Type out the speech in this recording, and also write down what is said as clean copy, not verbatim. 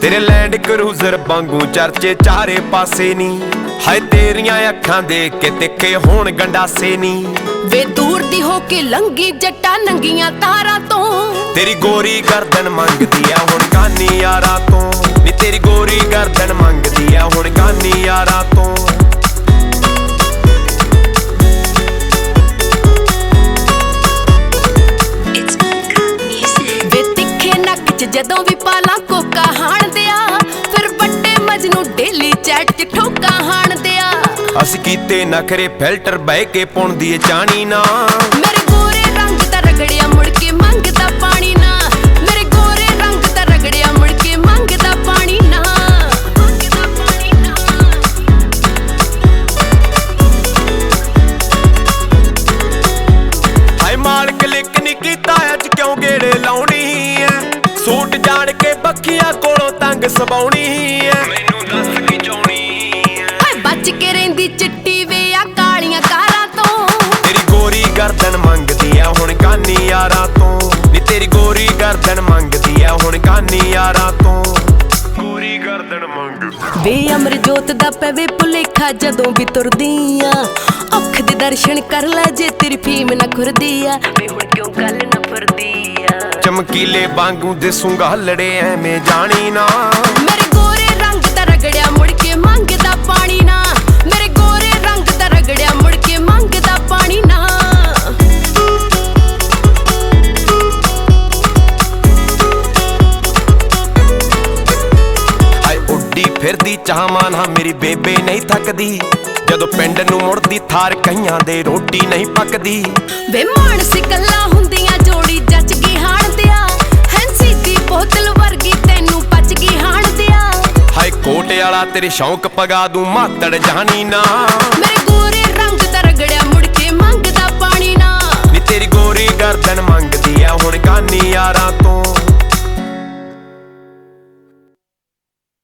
तेरे land cruiser वांगू चर्चे चारे पासे नी। हाय तेरियां अखां देख के तिखे होण गंडासे नी। वे दूर दी हो के लंगी जट्टा नंगियां तारा तो। तेरी गोरी गर्दन मंगदी आ हुण गानी यारा तो। नी तेरी गोरी गर्दन मंगदी आ हुण गानी यारा तो। वे तिखे नक च जदों भी पाला कोका हाण दिया, फिर बट्टे मजनू डेली चैट च ठोका हाण दिया। अस कीते नखरे फिल्टर बह के पुणदी ए चाणी ना। मेरे गोरे रंग दा रगड़िया मुड़ के मंगदा पानी ना। मेरे गोरे रंग दा रगड़िया मुड़ के मंगदा पानी ना। हाय माल क्लिक नहीं कीता अज क्यों गेड़े लाउणी है। सूट जान के बखिया कोलों तंग सबाउणी है। मैनू दस की चाउणी है। हाय बच के रहिंदी चिट्टी वे आ कालियां कारां तो। तेरी गोरी गर्दन मंगदी आ हुण गानी यारा तो। नी तेरी गोरी गर्दन मंगदी आ हुण गानी यारा तो। गोरी गर्दन मंगदी वे अमरजोत दा पवे भुलेखा जदों भी तुरदी आ। अख दे दर्शन कर ले जे तेरी फीम ना खुरदी आ। वे हुण क्यों गल ना फरदी आ। चमकीले वांगू दिसूंगा हलड़े ऐवें जानी ना। मेरे गोरे रंग दा रगड़िया मुड़ के मंगदा पानी ना। मेरे गोरे रंग दा रगड़िया मुड़ के मंगदा पानी ना। हाय उड्डी फिरदी चाहवां ना मेरी बेबे नहीं थकदी। जदों पिंड नूं मुड़दी थार कईयां दे रोटी नहीं पकदी। वे मानसी गल्लां हुंदियां जोड़ी जच गई हाण दिया। हैंसी दी बोतल वर्गी तैनू पच गई हाण दिया। हाय कोटे आला तेरे शौक पगा दूं मातड़ जानी ना। मेरे